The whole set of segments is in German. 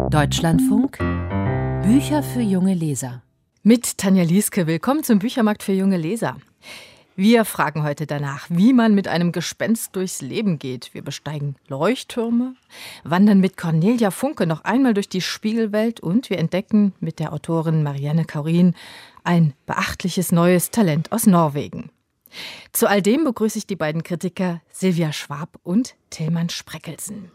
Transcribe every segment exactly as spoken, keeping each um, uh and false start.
Deutschlandfunk Bücher für junge Leser. Mit Tanja Lieske, willkommen zum Büchermarkt für junge Leser. Wir fragen heute danach, wie man mit einem Gespenst durchs Leben geht. Wir besteigen Leuchttürme, wandern mit Cornelia Funke noch einmal durch die Spiegelwelt und wir entdecken mit der Autorin Marianne Kaurin ein beachtliches neues Talent aus Norwegen. Zu all dem begrüße ich die beiden Kritiker Sylvia Schwab und Tilman Spreckelsen.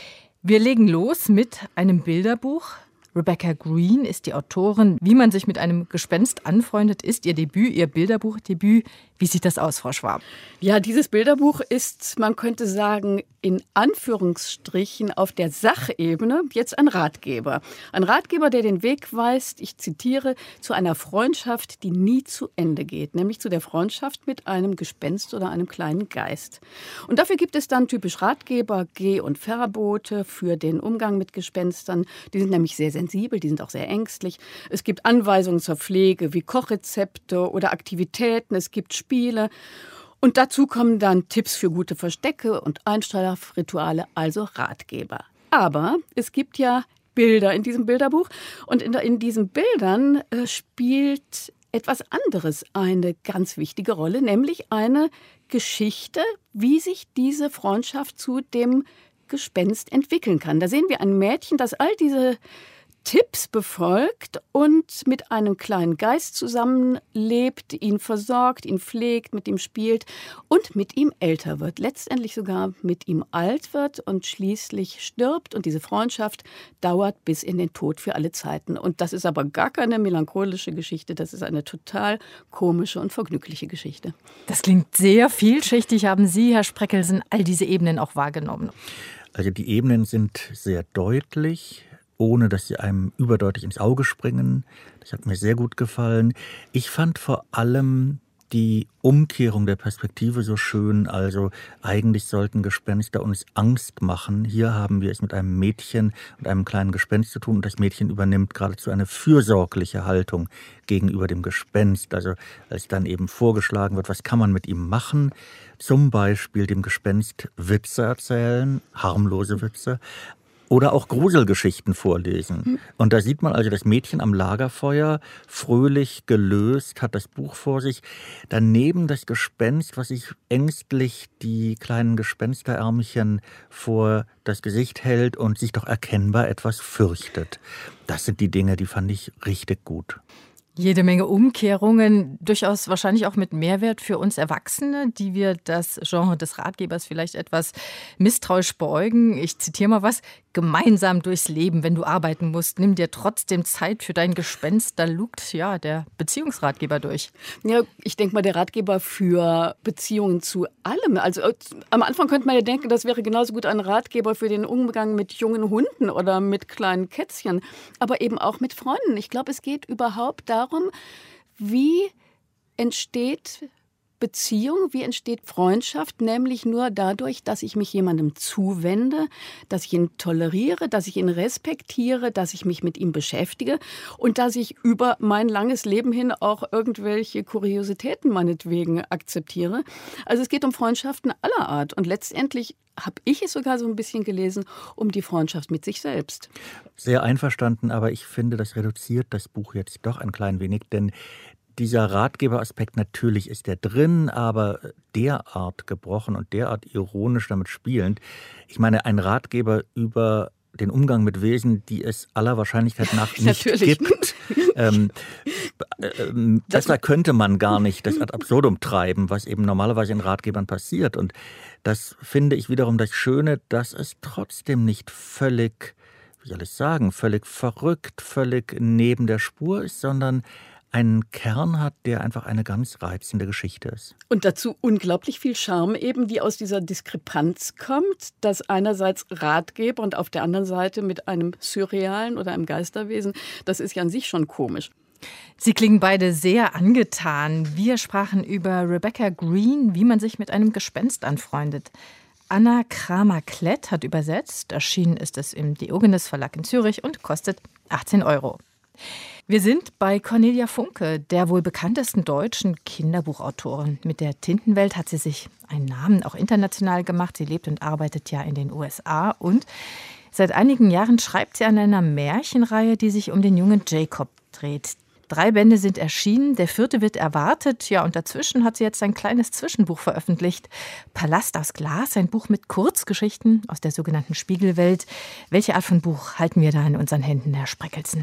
Wir legen los mit einem Bilderbuch. Rebecca Green ist die Autorin. Wie man sich mit einem Gespenst anfreundet, ist ihr Debüt, ihr Bilderbuchdebüt. Wie sieht das aus, Frau Schwab? Ja, dieses Bilderbuch ist, man könnte sagen, in Anführungsstrichen auf der Sachebene jetzt ein Ratgeber. Ein Ratgeber, der den Weg weist, ich zitiere, zu einer Freundschaft, die nie zu Ende geht. Nämlich zu der Freundschaft mit einem Gespenst oder einem kleinen Geist. Und dafür gibt es dann typisch Ratgeber, Geh- und Verbote für den Umgang mit Gespenstern. Die sind nämlich sehr sensibel, die sind auch sehr ängstlich. Es gibt Anweisungen zur Pflege wie Kochrezepte oder Aktivitäten. Es gibt Spiele. Und dazu kommen dann Tipps für gute Verstecke und Einschlafrituale, also Ratgeber. Aber es gibt ja Bilder in diesem Bilderbuch. Und in, in diesen Bildern äh, spielt etwas anderes eine ganz wichtige Rolle, nämlich eine Geschichte, wie sich diese Freundschaft zu dem Gespenst entwickeln kann. Da sehen wir ein Mädchen, das all diese Tipps befolgt und mit einem kleinen Geist zusammenlebt, ihn versorgt, ihn pflegt, mit ihm spielt und mit ihm älter wird, letztendlich sogar mit ihm alt wird und schließlich stirbt. Und diese Freundschaft dauert bis in den Tod für alle Zeiten. Und das ist aber gar keine melancholische Geschichte, das ist eine total komische und vergnügliche Geschichte. Das klingt sehr vielschichtig. Haben Sie, Herr Spreckelsen, all diese Ebenen auch wahrgenommen? Also die Ebenen sind sehr deutlich, ohne dass sie einem überdeutlich ins Auge springen. Das hat mir sehr gut gefallen. Ich fand vor allem die Umkehrung der Perspektive so schön. Also eigentlich sollten Gespenster uns Angst machen. Hier haben wir es mit einem Mädchen und einem kleinen Gespenst zu tun. Und das Mädchen übernimmt geradezu eine fürsorgliche Haltung gegenüber dem Gespenst. Also als dann eben vorgeschlagen wird, was kann man mit ihm machen? Zum Beispiel dem Gespenst Witze erzählen, harmlose Witze. Oder auch Gruselgeschichten vorlesen. Und da sieht man also das Mädchen am Lagerfeuer, fröhlich gelöst, hat das Buch vor sich. Daneben das Gespenst, was sich ängstlich die kleinen Gespensterärmchen vor das Gesicht hält und sich doch erkennbar etwas fürchtet. Das sind die Dinge, die fand ich richtig gut. Jede Menge Umkehrungen, durchaus wahrscheinlich auch mit Mehrwert für uns Erwachsene, die wir das Genre des Ratgebers vielleicht etwas misstrauisch beäugen. Ich zitiere mal was. Gemeinsam durchs Leben, wenn du arbeiten musst, nimm dir trotzdem Zeit für dein Gespenst. Da lugt ja der Beziehungsratgeber durch. Ja, ich denke mal, der Ratgeber für Beziehungen zu allem. Also am Anfang könnte man ja denken, das wäre genauso gut ein Ratgeber für den Umgang mit jungen Hunden oder mit kleinen Kätzchen, aber eben auch mit Freunden. Ich glaube, es geht überhaupt darum, wie entsteht Beziehung, wie entsteht Freundschaft, nämlich nur dadurch, dass ich mich jemandem zuwende, dass ich ihn toleriere, dass ich ihn respektiere, dass ich mich mit ihm beschäftige und dass ich über mein langes Leben hin auch irgendwelche Kuriositäten meinetwegen akzeptiere. Also es geht um Freundschaften aller Art und letztendlich habe ich es sogar so ein bisschen gelesen, um die Freundschaft mit sich selbst. Sehr einverstanden, aber ich finde, das reduziert das Buch jetzt doch ein klein wenig, denn dieser Ratgeberaspekt, natürlich ist der drin, aber derart gebrochen und derart ironisch damit spielend. Ich meine, ein Ratgeber über den Umgang mit Wesen, die es aller Wahrscheinlichkeit nach nicht gibt. ähm, äh, besser könnte man gar nicht das ad absurdum treiben, was eben normalerweise in Ratgebern passiert. Und das finde ich wiederum das Schöne, dass es trotzdem nicht völlig, wie soll ich sagen, völlig verrückt, völlig neben der Spur ist, sondern einen Kern hat, der einfach eine ganz reizende Geschichte ist. Und dazu unglaublich viel Charme eben, die aus dieser Diskrepanz kommt, dass einerseits Ratgeber und auf der anderen Seite mit einem surrealen oder einem Geisterwesen, das ist ja an sich schon komisch. Sie klingen beide sehr angetan. Wir sprachen über Rebecca Green, wie man sich mit einem Gespenst anfreundet. Anna Kramer-Klett hat übersetzt. Erschienen ist es im Diogenes Verlag in Zürich und kostet achtzehn Euro. Wir sind bei Cornelia Funke, der wohl bekanntesten deutschen Kinderbuchautorin. Mit der Tintenwelt hat sie sich einen Namen auch international gemacht. Sie lebt und arbeitet ja in den U S A und Seit einigen Jahren schreibt sie an einer Märchenreihe, die sich um den jungen Jacob dreht. Drei Bände sind erschienen, der vierte wird erwartet. Ja, und dazwischen hat sie jetzt ein kleines Zwischenbuch veröffentlicht. Palast aus Glas, ein Buch mit Kurzgeschichten aus der sogenannten Spiegelwelt. Welche Art von Buch halten wir da in unseren Händen, Herr Spreckelsen?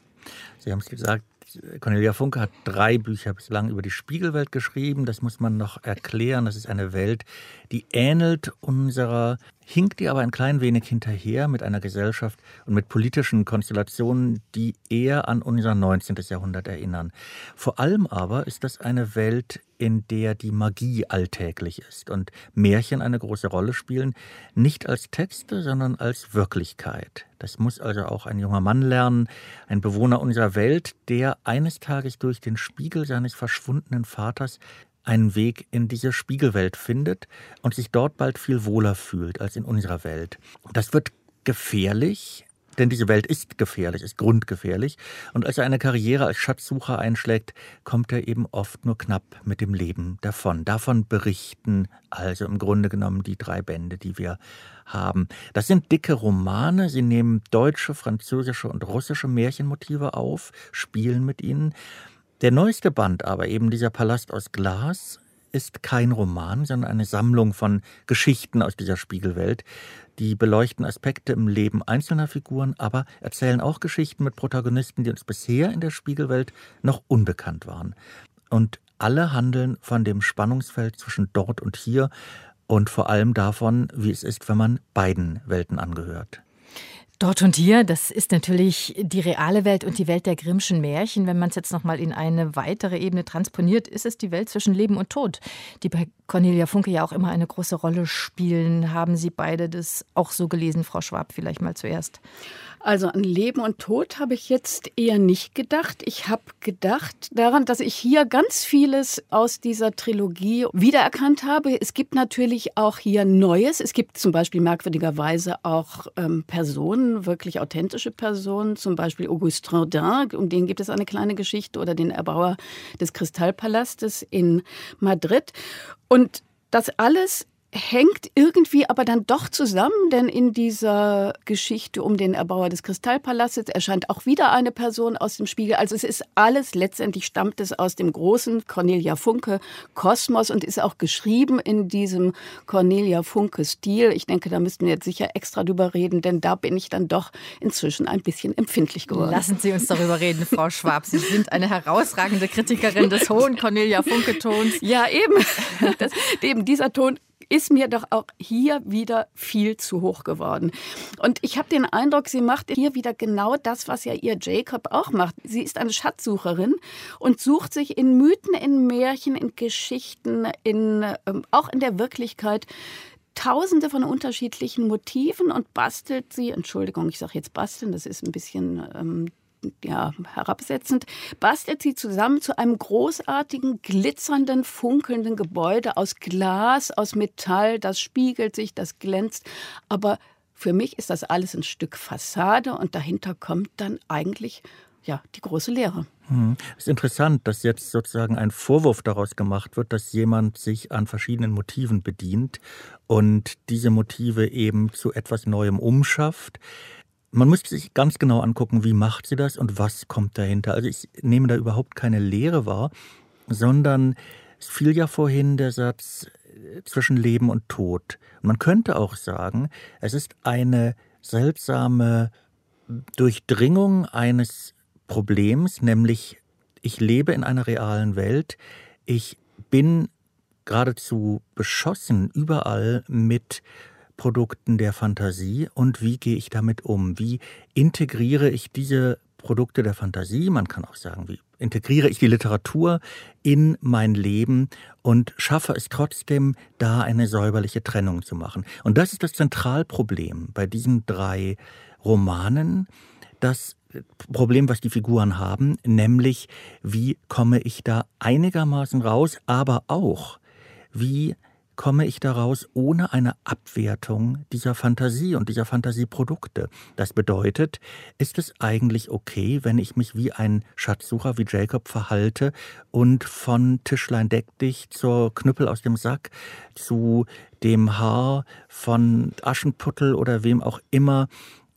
Sie haben es gesagt, Cornelia Funke hat drei Bücher bislang über die Spiegelwelt geschrieben. Das muss man noch erklären. Das ist eine Welt, die ähnelt unserer, hinkt die aber ein klein wenig hinterher mit einer Gesellschaft und mit politischen Konstellationen, die eher an unser neunzehnten. Jahrhundert erinnern. Vor allem aber ist das eine Welt, in der die Magie alltäglich ist und Märchen eine große Rolle spielen, nicht als Texte, sondern als Wirklichkeit. Das muss also auch ein junger Mann lernen, ein Bewohner unserer Welt, der eines Tages durch den Spiegel seines verschwundenen Vaters einen Weg in diese Spiegelwelt findet und sich dort bald viel wohler fühlt als in unserer Welt. Das wird gefährlich, denn diese Welt ist gefährlich, ist grundgefährlich. Und als er eine Karriere als Schatzsucher einschlägt, kommt er eben oft nur knapp mit dem Leben davon. Davon berichten also im Grunde genommen die drei Bände, die wir haben. Das sind dicke Romane. Sie nehmen deutsche, französische und russische Märchenmotive auf, spielen mit ihnen. Der neueste Band aber, eben dieser Palast aus Glas, ist kein Roman, sondern eine Sammlung von Geschichten aus dieser Spiegelwelt. Die beleuchten Aspekte im Leben einzelner Figuren, aber erzählen auch Geschichten mit Protagonisten, die uns bisher in der Spiegelwelt noch unbekannt waren. Und alle handeln von dem Spannungsfeld zwischen dort und hier und vor allem davon, wie es ist, wenn man beiden Welten angehört. Dort und hier, das ist natürlich die reale Welt und die Welt der Grimmschen Märchen. Wenn man es jetzt noch mal in eine weitere Ebene transponiert, ist es die Welt zwischen Leben und Tod, die bei Cornelia Funke ja auch immer eine große Rolle spielen. Haben Sie beide das auch so gelesen, Frau Schwab, vielleicht mal zuerst? Also an Leben und Tod habe ich jetzt eher nicht gedacht. Ich habe gedacht daran, dass ich hier ganz vieles aus dieser Trilogie wiedererkannt habe. Es gibt natürlich auch hier Neues. Es gibt zum Beispiel merkwürdigerweise auch ähm, Personen, wirklich authentische Personen, zum Beispiel Auguste Rodin, um den gibt es eine kleine Geschichte, oder den Erbauer des Kristallpalastes in Madrid. Und das alles hängt irgendwie aber dann doch zusammen, denn in dieser Geschichte um den Erbauer des Kristallpalastes erscheint auch wieder eine Person aus dem Spiegel. Also es ist alles, letztendlich stammt es aus dem großen Cornelia Funke Kosmos und ist auch geschrieben in diesem Cornelia Funke Stil. Ich denke, da müssten wir jetzt sicher extra drüber reden, denn da bin ich dann doch inzwischen ein bisschen empfindlich geworden. Lassen Sie uns darüber reden, Frau Schwab. Sie sind eine herausragende Kritikerin des hohen Cornelia Funke Tons. Ja, eben. Das, eben dieser Ton ist mir doch auch hier wieder viel zu hoch geworden. Und ich habe den Eindruck, sie macht hier wieder genau das, was ja ihr Jacob auch macht. Sie ist eine Schatzsucherin und sucht sich in Mythen, in Märchen, in Geschichten, in, ähm, auch in der Wirklichkeit Tausende von unterschiedlichen Motiven und bastelt sie, Entschuldigung, ich sage jetzt basteln, das ist ein bisschen ähm, ja, herabsetzend, bastelt sie zusammen zu einem großartigen, glitzernden, funkelnden Gebäude aus Glas, aus Metall, das spiegelt sich, das glänzt. Aber für mich ist das alles ein Stück Fassade und dahinter kommt dann eigentlich ja, die große Leere. Es ist interessant, dass jetzt sozusagen ein Vorwurf daraus gemacht wird, dass jemand sich an verschiedenen Motiven bedient und diese Motive eben zu etwas Neuem umschafft. Man muss sich ganz genau angucken, wie macht sie das und was kommt dahinter. Also ich nehme da überhaupt keine Lehre wahr, sondern es fiel ja vorhin der Satz zwischen Leben und Tod. Und man könnte auch sagen, es ist eine seltsame Durchdringung eines Problems, nämlich ich lebe in einer realen Welt, ich bin geradezu beschossen überall mit Produkten der Fantasie und wie gehe ich damit um? Wie integriere ich diese Produkte der Fantasie, man kann auch sagen, wie integriere ich die Literatur in mein Leben und schaffe es trotzdem, da eine säuberliche Trennung zu machen. Und das ist das Zentralproblem bei diesen drei Romanen, das Problem, was die Figuren haben, nämlich wie komme ich da einigermaßen raus, aber auch wie komme ich daraus ohne eine Abwertung dieser Fantasie und dieser Fantasieprodukte. Das bedeutet, ist es eigentlich okay, wenn ich mich wie ein Schatzsucher, wie Jacob verhalte und von Tischlein deck dich zur Knüppel aus dem Sack, zu dem Haar von Aschenputtel oder wem auch immer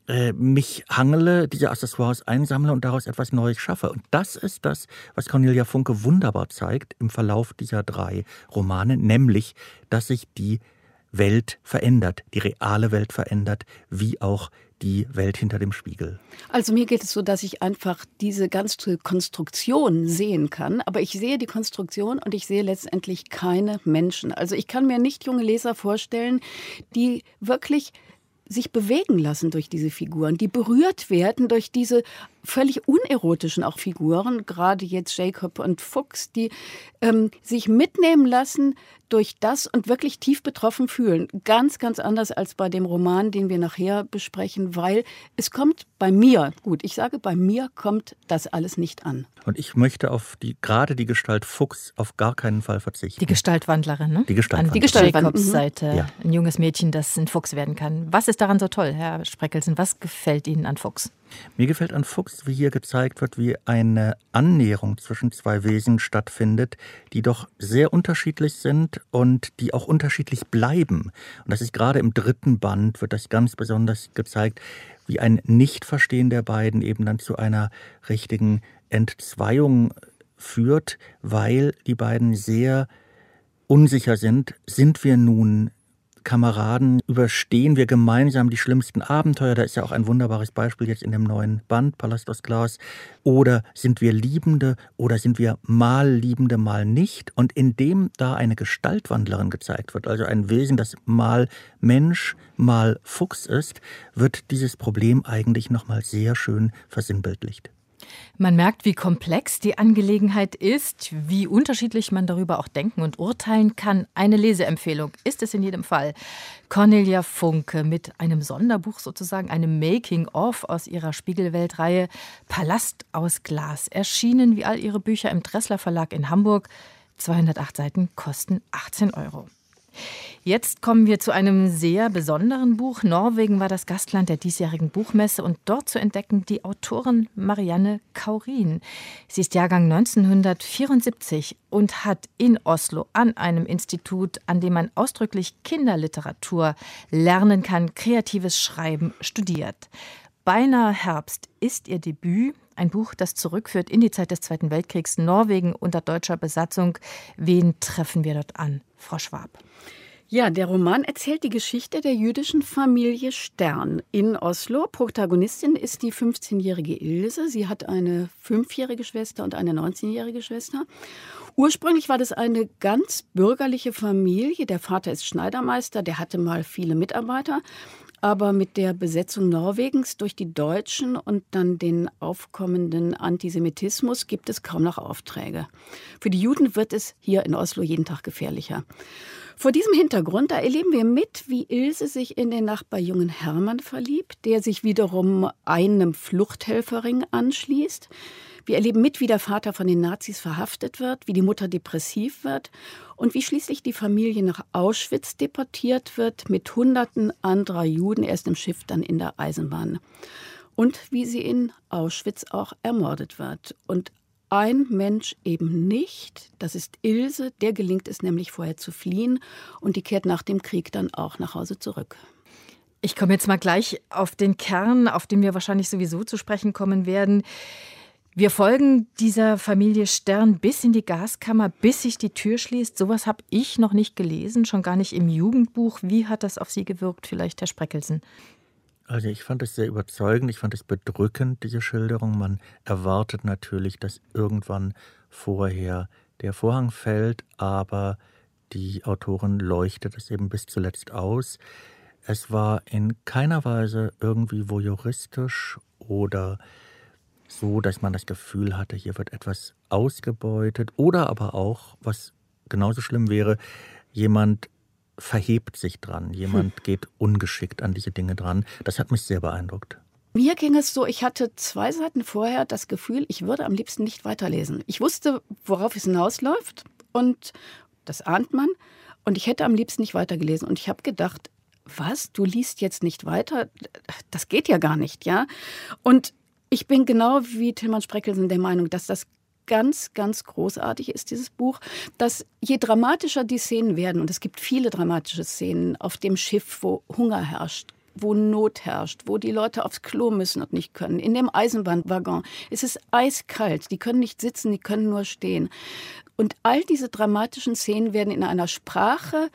äh, mich hangele, diese Accessoires einsammle und daraus etwas Neues schaffe. Und das ist das, was Cornelia Funke wunderbar zeigt im Verlauf dieser drei Romane, nämlich, dass sich die Welt verändert, die reale Welt verändert, wie auch die Welt hinter dem Spiegel. Also mir geht es so, dass ich einfach diese ganze Konstruktion sehen kann, aber ich sehe die Konstruktion und ich sehe letztendlich keine Menschen. Also ich kann mir nicht junge Leser vorstellen, die wirklich sich bewegen lassen durch diese Figuren, die berührt werden durch diese völlig unerotischen auch Figuren, gerade jetzt Jacob und Fuchs, die ähm, sich mitnehmen lassen durch das und wirklich tief betroffen fühlen. Ganz, ganz anders als bei dem Roman, den wir nachher besprechen, weil es kommt bei mir, gut, ich sage, bei mir kommt das alles nicht an. Und ich möchte auf die, gerade die Gestalt Fuchs auf gar keinen Fall verzichten. Die Gestaltwandlerin, ne? Die Gestaltwandlerin. An die Gestaltjacobs Seite, ja. Ein junges Mädchen, das ein Fuchs werden kann. Was ist daran so toll, Herr Spreckelsen? Was gefällt Ihnen an Fuchs? Mir gefällt an Fuchs, wie hier gezeigt wird, wie eine Annäherung zwischen zwei Wesen stattfindet, die doch sehr unterschiedlich sind und die auch unterschiedlich bleiben. Und das ist gerade im dritten Band, wird das ganz besonders gezeigt, wie ein Nichtverstehen der beiden eben dann zu einer richtigen Entzweiung führt, weil die beiden sehr unsicher sind. Sind wir nun Kameraden, überstehen wir gemeinsam die schlimmsten Abenteuer? Da ist ja auch ein wunderbares Beispiel jetzt in dem neuen Band, Palast aus Glas. Oder sind wir Liebende oder sind wir mal Liebende, mal nicht? Und indem da eine Gestaltwandlerin gezeigt wird, also ein Wesen, das mal Mensch, mal Fuchs ist, wird dieses Problem eigentlich nochmal sehr schön versinnbildlicht. Man merkt, wie komplex die Angelegenheit ist, wie unterschiedlich man darüber auch denken und urteilen kann. Eine Leseempfehlung ist es in jedem Fall. Cornelia Funke mit einem Sonderbuch sozusagen, einem Making-of aus ihrer Spiegelweltreihe Palast aus Glas. Erschienen wie all ihre Bücher im Dressler Verlag in Hamburg. zweihundertacht Seiten kosten achtzehn Euro. Jetzt kommen wir zu einem sehr besonderen Buch. Norwegen war das Gastland der diesjährigen Buchmesse und dort zu entdecken die Autorin Marianne Kaurin. Sie ist Jahrgang neunzehnhundertvierundsiebzig und hat in Oslo an einem Institut, an dem man ausdrücklich Kinderliteratur lernen kann, kreatives Schreiben studiert. Beinahe Herbst ist ihr Debüt. Ein Buch, das zurückführt in die Zeit des Zweiten Weltkriegs, Norwegen unter deutscher Besatzung. Wen treffen wir dort an, Frau Schwab? Ja, der Roman erzählt die Geschichte der jüdischen Familie Stern in Oslo. Protagonistin ist die fünfzehnjährige Ilse. Sie hat eine fünfjährige Schwester und eine neunzehnjährige Schwester. Ursprünglich war das eine ganz bürgerliche Familie. Der Vater ist Schneidermeister, der hatte mal viele Mitarbeiter. Aber mit der Besetzung Norwegens durch die Deutschen und dann den aufkommenden Antisemitismus gibt es kaum noch Aufträge. Für die Juden wird es hier in Oslo jeden Tag gefährlicher. Vor diesem Hintergrund, da erleben wir mit, wie Ilse sich in den Nachbarjungen Hermann verliebt, der sich wiederum einem Fluchthelferring anschließt. Wir erleben mit, wie der Vater von den Nazis verhaftet wird, wie die Mutter depressiv wird und wie schließlich die Familie nach Auschwitz deportiert wird mit Hunderten anderer Juden, erst im Schiff, dann in der Eisenbahn. Und wie sie in Auschwitz auch ermordet wird. Und ein Mensch eben nicht, das ist Ilse, der gelingt es nämlich vorher zu fliehen und die kehrt nach dem Krieg dann auch nach Hause zurück. Ich komme jetzt mal gleich auf den Kern, auf den wir wahrscheinlich sowieso zu sprechen kommen werden. Wir folgen dieser Familie Stern bis in die Gaskammer, bis sich die Tür schließt. Sowas habe ich noch nicht gelesen, schon gar nicht im Jugendbuch. Wie hat das auf Sie gewirkt, vielleicht Herr Spreckelsen? Also ich fand es sehr überzeugend, ich fand es bedrückend, diese Schilderung. Man erwartet natürlich, dass irgendwann vorher der Vorhang fällt, aber die Autorin leuchtet es eben bis zuletzt aus. Es war in keiner Weise irgendwie voyeuristisch oder so, dass man das Gefühl hatte, hier wird etwas ausgebeutet. Oder aber auch, was genauso schlimm wäre, jemand verhebt sich dran, jemand geht ungeschickt an diese Dinge dran. Das hat mich sehr beeindruckt. Mir ging es so, ich hatte zwei Seiten vorher das Gefühl, ich würde am liebsten nicht weiterlesen. Ich wusste, worauf es hinausläuft und das ahnt man. Und ich hätte am liebsten nicht weitergelesen. Und ich habe gedacht, was, du liest jetzt nicht weiter? Das geht ja gar nicht, ja? Und ich bin genau wie Tilman Spreckelsen der Meinung, dass das ganz, ganz großartig ist, dieses Buch, dass je dramatischer die Szenen werden, und es gibt viele dramatische Szenen auf dem Schiff, wo Hunger herrscht, wo Not herrscht, wo die Leute aufs Klo müssen und nicht können, in dem Eisenbahnwaggon. Es ist eiskalt, die können nicht sitzen, die können nur stehen. Und all diese dramatischen Szenen werden in einer Sprache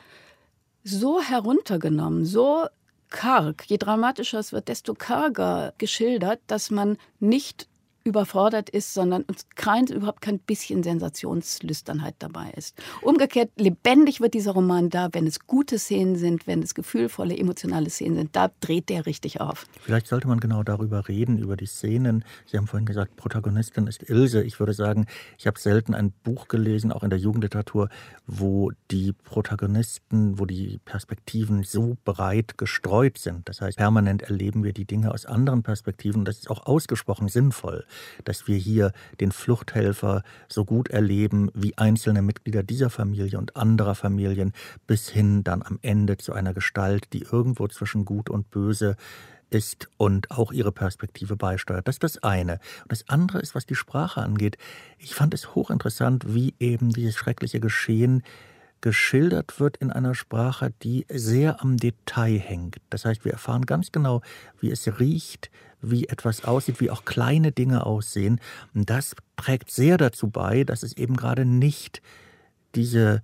so heruntergenommen, so karg. Je dramatischer es wird, desto karger geschildert, dass man nicht überfordert ist, sondern kein, überhaupt kein bisschen Sensationslüsternheit dabei ist. Umgekehrt, lebendig wird dieser Roman da, wenn es gute Szenen sind, wenn es gefühlvolle, emotionale Szenen sind. Da dreht der richtig auf. Vielleicht sollte man genau darüber reden, über die Szenen. Sie haben vorhin gesagt, Protagonistin ist Ilse. Ich würde sagen, ich habe selten ein Buch gelesen, auch in der Jugendliteratur, wo die Protagonisten, wo die Perspektiven so breit gestreut sind. Das heißt, permanent erleben wir die Dinge aus anderen Perspektiven. Das ist auch ausgesprochen sinnvoll, dass wir hier den Fluchthelfer so gut erleben wie einzelne Mitglieder dieser Familie und anderer Familien, bis hin dann am Ende zu einer Gestalt, die irgendwo zwischen Gut und Böse ist und auch ihre Perspektive beisteuert. Das ist das eine. Und das andere ist, was die Sprache angeht. Ich fand es hochinteressant, wie eben dieses schreckliche Geschehen geschildert wird in einer Sprache, die sehr am Detail hängt. Das heißt, wir erfahren ganz genau, wie es riecht, wie etwas aussieht, wie auch kleine Dinge aussehen. Und das trägt sehr dazu bei, dass es eben gerade nicht diese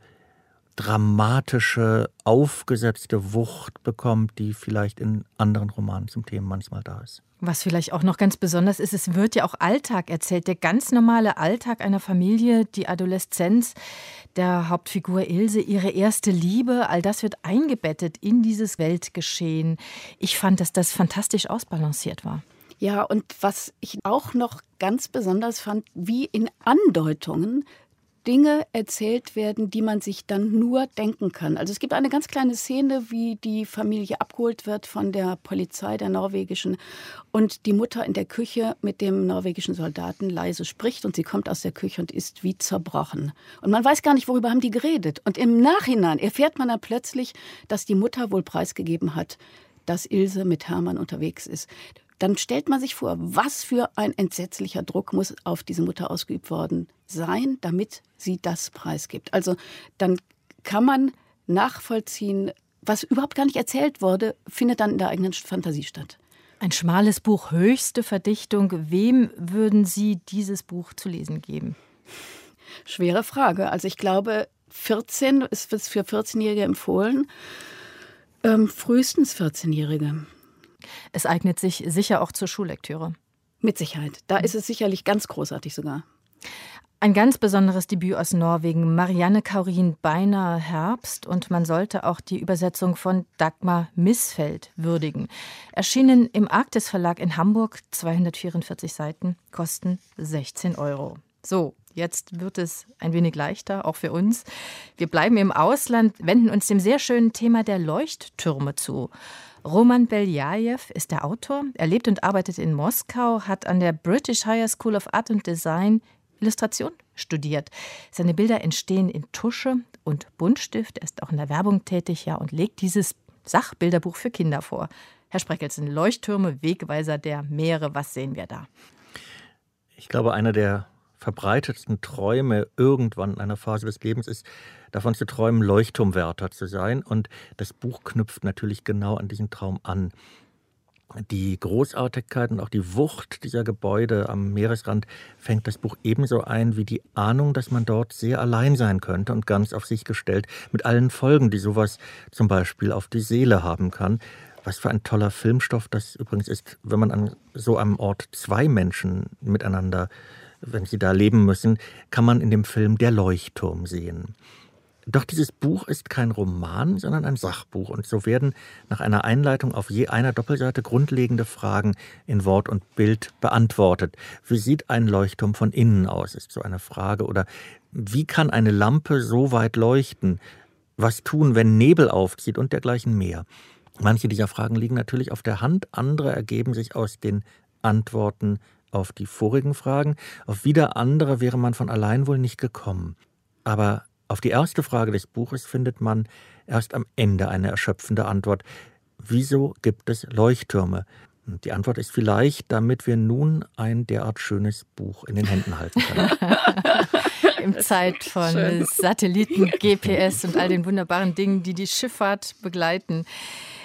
dramatische, aufgesetzte Wucht bekommt, die vielleicht in anderen Romanen zum Thema manchmal da ist. Was vielleicht auch noch ganz besonders ist, es wird ja auch Alltag erzählt, der ganz normale Alltag einer Familie, die Adoleszenz der Hauptfigur Ilse, ihre erste Liebe, all das wird eingebettet in dieses Weltgeschehen. Ich fand, dass das fantastisch ausbalanciert war. Ja, und was ich auch noch ganz besonders fand, wie in Andeutungen Dinge erzählt werden, die man sich dann nur denken kann. Also es gibt eine ganz kleine Szene, wie die Familie abgeholt wird von der Polizei, der norwegischen, und die Mutter in der Küche mit dem norwegischen Soldaten leise spricht und sie kommt aus der Küche und ist wie zerbrochen. Und man weiß gar nicht, worüber haben die geredet. Und im Nachhinein erfährt man dann plötzlich, dass die Mutter wohl preisgegeben hat, dass Ilse mit Hermann unterwegs ist. Dann stellt man sich vor, was für ein entsetzlicher Druck muss auf diese Mutter ausgeübt worden sein, damit sie das preisgibt. Also dann kann man nachvollziehen, was überhaupt gar nicht erzählt wurde, findet dann in der eigenen Fantasie statt. Ein schmales Buch, höchste Verdichtung. Wem würden Sie dieses Buch zu lesen geben? Schwere Frage. Also ich glaube, vierzehn ist für vierzehnjährige empfohlen. Ähm, frühestens vierzehnjährige. Es eignet sich sicher auch zur Schullektüre. Mit Sicherheit. Da ist es sicherlich ganz großartig sogar. Ein ganz besonderes Debüt aus Norwegen, Marianne Kaurin Beiner Herbst, und man sollte auch die Übersetzung von Dagmar Missfeld würdigen. Erschienen im Arktis Verlag in Hamburg, zweihundertvierundvierzig Seiten, kosten sechzehn Euro. So, jetzt wird es ein wenig leichter, auch für uns. Wir bleiben im Ausland, wenden uns dem sehr schönen Thema der Leuchttürme zu. Roman Beljajew ist der Autor. Er lebt und arbeitet in Moskau, hat an der British Higher School of Art and Design Illustration studiert. Seine Bilder entstehen in Tusche und Buntstift. Er ist auch in der Werbung tätig, ja, und legt dieses Sachbilderbuch für Kinder vor. Herr Spreckelsen, Leuchttürme, Wegweiser der Meere, was sehen wir da? Ich glaube, einer der verbreitetsten Träume irgendwann in einer Phase des Lebens ist, davon zu träumen, Leuchtturmwärter zu sein. Und das Buch knüpft natürlich genau an diesen Traum an. Die Großartigkeit und auch die Wucht dieser Gebäude am Meeresrand fängt das Buch ebenso ein wie die Ahnung, dass man dort sehr allein sein könnte und ganz auf sich gestellt, mit allen Folgen, die sowas zum Beispiel auf die Seele haben kann. Was für ein toller Filmstoff das übrigens ist, wenn man an so einem Ort zwei Menschen miteinander, wenn sie da leben müssen, kann man in dem Film Der Leuchtturm sehen. Doch dieses Buch ist kein Roman, sondern ein Sachbuch. Und so werden nach einer Einleitung auf je einer Doppelseite grundlegende Fragen in Wort und Bild beantwortet. Wie sieht ein Leuchtturm von innen aus, ist so eine Frage. Oder wie kann eine Lampe so weit leuchten? Was tun, wenn Nebel aufzieht und dergleichen mehr? Manche dieser Fragen liegen natürlich auf der Hand, andere ergeben sich aus den Antworten auf die vorigen Fragen. Auf wieder andere wäre man von allein wohl nicht gekommen. Aber auf die erste Frage des Buches findet man erst am Ende eine erschöpfende Antwort. Wieso gibt es Leuchttürme? Und die Antwort ist vielleicht, damit wir nun ein derart schönes Buch in den Händen halten können. Im Zeit von Schön. Satelliten, G P S und all den wunderbaren Dingen, die die Schifffahrt begleiten.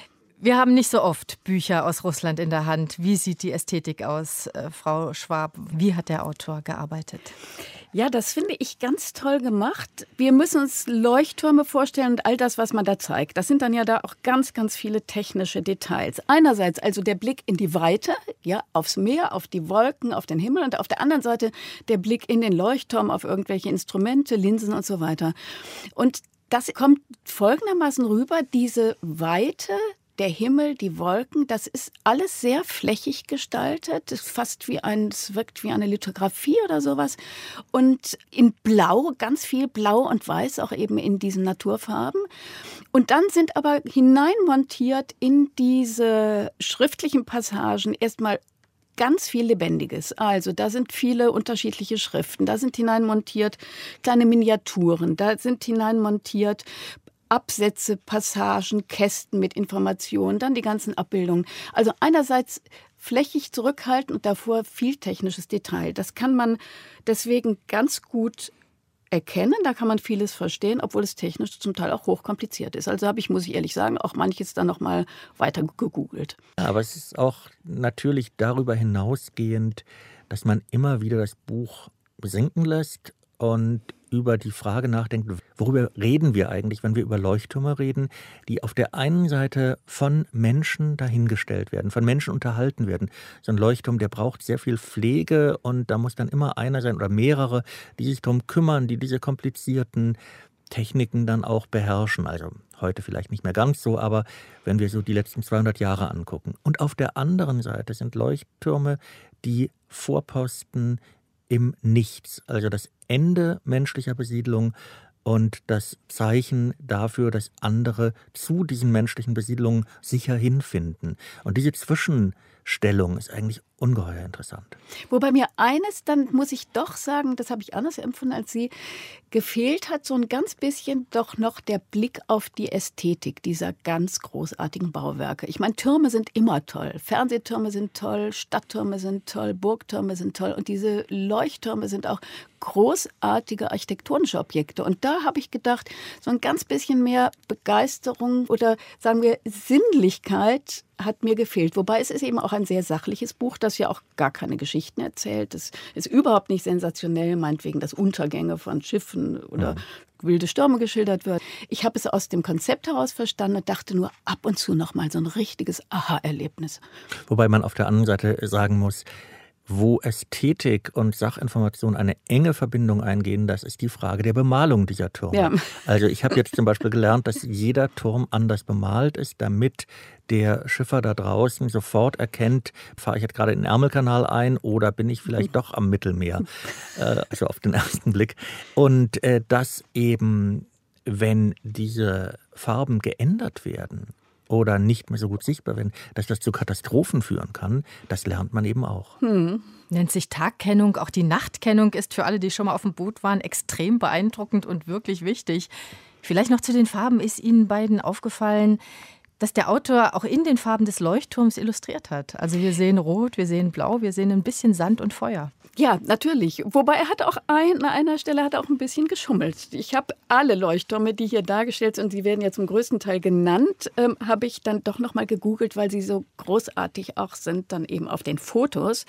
Wir haben nicht so oft Bücher aus Russland in der Hand. Wie sieht die Ästhetik aus, äh, Frau Schwab? Wie hat der Autor gearbeitet? Ja, das finde ich ganz toll gemacht. Wir müssen uns Leuchttürme vorstellen und all das, was man da zeigt. Das sind dann ja da auch ganz, ganz viele technische Details. Einerseits also der Blick in die Weite, ja, aufs Meer, auf die Wolken, auf den Himmel und auf der anderen Seite der Blick in den Leuchtturm, auf irgendwelche Instrumente, Linsen und so weiter. Und das kommt folgendermaßen rüber, diese Weite, der Himmel, die Wolken, das ist alles sehr flächig gestaltet. Es ist fast wie ein, es wirkt wie eine Lithografie oder sowas. Und in Blau, ganz viel Blau und Weiß, auch eben in diesen Naturfarben. Und dann sind aber hineinmontiert in diese schriftlichen Passagen erstmal ganz viel Lebendiges. Also da sind viele unterschiedliche Schriften, da sind hineinmontiert kleine Miniaturen, da sind hineinmontiert Absätze, Passagen, Kästen mit Informationen, dann die ganzen Abbildungen. Also einerseits flächig zurückhalten und davor viel technisches Detail. Das kann man deswegen ganz gut erkennen, da kann man vieles verstehen, obwohl es technisch zum Teil auch hochkompliziert ist. Also habe ich, muss ich ehrlich sagen, auch manches dann noch mal weiter gegoogelt. Ja, aber es ist auch natürlich darüber hinausgehend, dass man immer wieder das Buch sinken lässt und über die Frage nachdenkt, worüber reden wir eigentlich, wenn wir über Leuchttürme reden, die auf der einen Seite von Menschen dahingestellt werden, von Menschen unterhalten werden. So ein Leuchtturm, der braucht sehr viel Pflege und da muss dann immer einer sein oder mehrere, die sich darum kümmern, die diese komplizierten Techniken dann auch beherrschen. Also heute vielleicht nicht mehr ganz so, aber wenn wir so die letzten zweihundert Jahre angucken. Und auf der anderen Seite sind Leuchttürme die Vorposten im Nichts, also das Ende menschlicher Besiedlung und das Zeichen dafür, dass andere zu diesen menschlichen Besiedlungen sicher hinfinden. Und diese Zwischenstellung ist eigentlich ungeheuer interessant. Wobei mir eines, dann muss ich doch sagen, das habe ich anders empfunden als Sie, gefehlt hat so ein ganz bisschen doch noch der Blick auf die Ästhetik dieser ganz großartigen Bauwerke. Ich meine, Türme sind immer toll. Fernsehtürme sind toll, Stadttürme sind toll, Burgtürme sind toll. Und diese Leuchttürme sind auch großartige architektonische Objekte. Und da habe ich gedacht, so ein ganz bisschen mehr Begeisterung oder sagen wir Sinnlichkeit hat mir gefehlt. Wobei es ist eben auch ein sehr sachliches Buch, das ja auch gar keine Geschichten erzählt. Es ist überhaupt nicht sensationell, meinetwegen, dass Untergänge von Schiffen oder ja. wilde Stürme geschildert wird. Ich habe es aus dem Konzept heraus verstanden und dachte nur ab und zu noch mal so ein richtiges Aha-Erlebnis. Wobei man auf der anderen Seite sagen muss, wo Ästhetik und Sachinformation eine enge Verbindung eingehen, das ist die Frage der Bemalung dieser Türme. Ja. Also ich habe jetzt zum Beispiel gelernt, dass jeder Turm anders bemalt ist, damit der Schiffer da draußen sofort erkennt, fahre ich jetzt gerade in den Ärmelkanal ein oder bin ich vielleicht doch am Mittelmeer, äh, also auf den ersten Blick. Und äh, dass eben, wenn diese Farben geändert werden, oder nicht mehr so gut sichtbar werden, dass das zu Katastrophen führen kann, das lernt man eben auch. Hm. Nennt sich Tagkennung, auch die Nachtkennung ist für alle, die schon mal auf dem Boot waren, extrem beeindruckend und wirklich wichtig. Vielleicht noch zu den Farben. Ist Ihnen beiden aufgefallen, dass der Autor auch in den Farben des Leuchtturms illustriert hat? Also wir sehen Rot, wir sehen Blau, wir sehen ein bisschen Sand und Feuer. Ja, natürlich. Wobei er hat auch ein, an einer Stelle hat er auch ein bisschen geschummelt. Ich habe alle Leuchttürme, die hier dargestellt sind, und sie werden ja zum größten Teil genannt, ähm, habe ich dann doch noch mal gegoogelt, weil sie so großartig auch sind, dann eben auf den Fotos.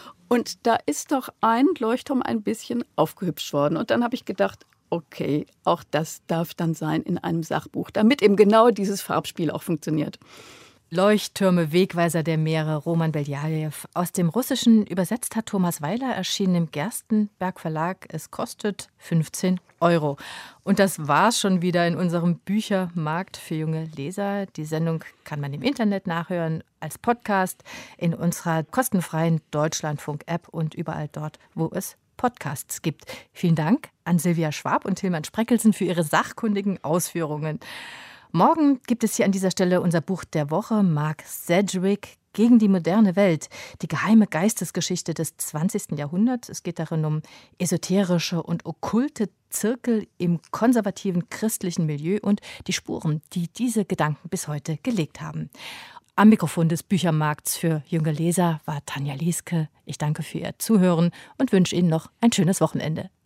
Und da ist doch ein Leuchtturm ein bisschen aufgehübscht worden. Und dann habe ich gedacht, okay, auch das darf dann sein in einem Sachbuch, damit eben genau dieses Farbspiel auch funktioniert. Leuchttürme, Wegweiser der Meere, Roman Beljajew. Aus dem Russischen übersetzt hat Thomas Weiler, erschienen im Gerstenberg Verlag. Es kostet fünfzehn Euro. Und das war's schon wieder in unserem Büchermarkt für junge Leser. Die Sendung kann man im Internet nachhören, als Podcast, in unserer kostenfreien Deutschlandfunk-App und überall dort, wo es Podcasts gibt. Vielen Dank an Silvia Schwab und Tilman Spreckelsen für ihre sachkundigen Ausführungen. Morgen gibt es hier an dieser Stelle unser Buch der Woche, Mark Sedgwick, Gegen die moderne Welt, die geheime Geistesgeschichte des zwanzigsten Jahrhunderts. Es geht darin um esoterische und okkulte Zirkel im konservativen christlichen Milieu und die Spuren, die diese Gedanken bis heute gelegt haben. Am Mikrofon des Büchermarkts für junge Leser war Tanja Lieske. Ich danke für Ihr Zuhören und wünsche Ihnen noch ein schönes Wochenende.